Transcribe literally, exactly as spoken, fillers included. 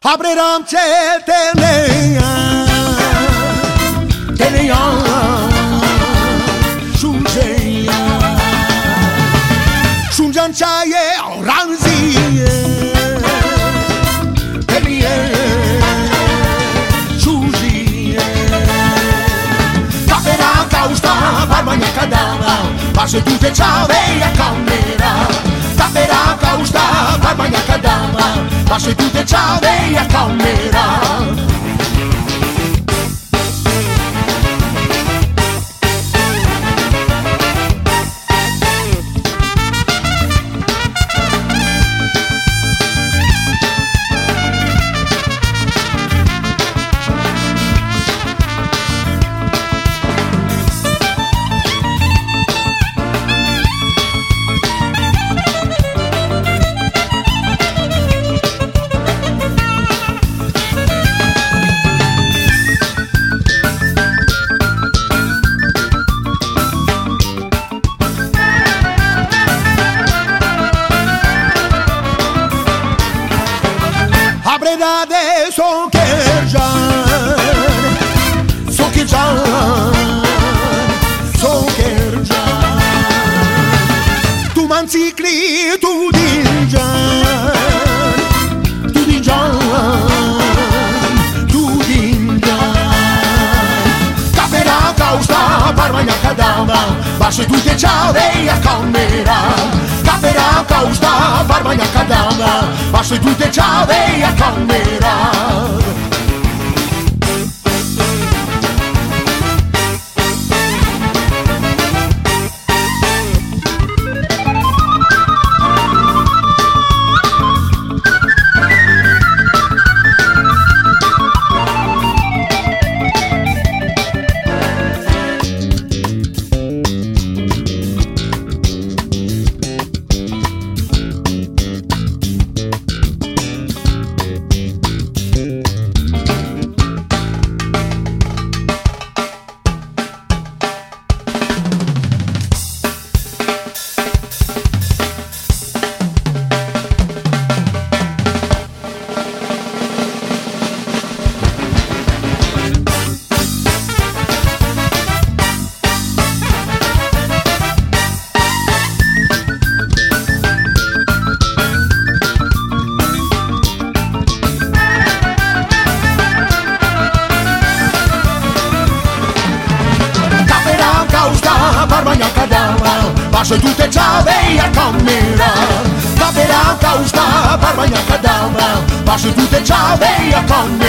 Abriram ce tenea, tenea, shunjeya, shunjan chaye oranziye, tenea, shunjiye, capera causta barmanya kadava, passe tutte ciave a camera, capera causta barmanya kadava, passe tutte ciave a camera. Abredade son kerjan, son kerjan, son kerjan. Tu mancicli, tu dinjan, tu dinjan, tu dinjan. Capera causta barmanya kadava, basse tutte ciave a camera. Capera causta barmanya kadava, basse tutte ciave a camera. Barmanya kadava, basse tutte ciave a camera. Capera causta barmanya kadava, basse tutte ciave a camera.